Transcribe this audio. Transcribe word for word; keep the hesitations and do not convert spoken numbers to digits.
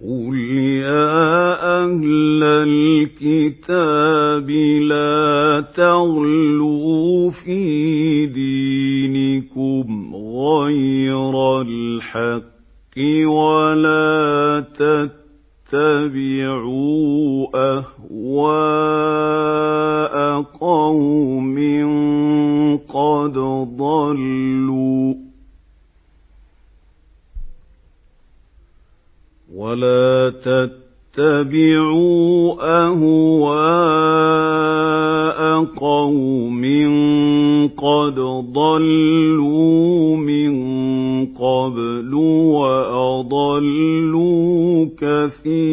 قُلْ يَا أَهْلَ الْكِتَابِ لَا تَغْلُوا فِي دِينِكُمْ غَيْرَ الْحَقِّ وَلَا تَتَّبِعُوا أَهْوَاءَ قَوْمٍ قَدْ ضَلُّوا ولا تتبعوا أهواء قوم قد ضلوا من قبل وأضلوا كثيرا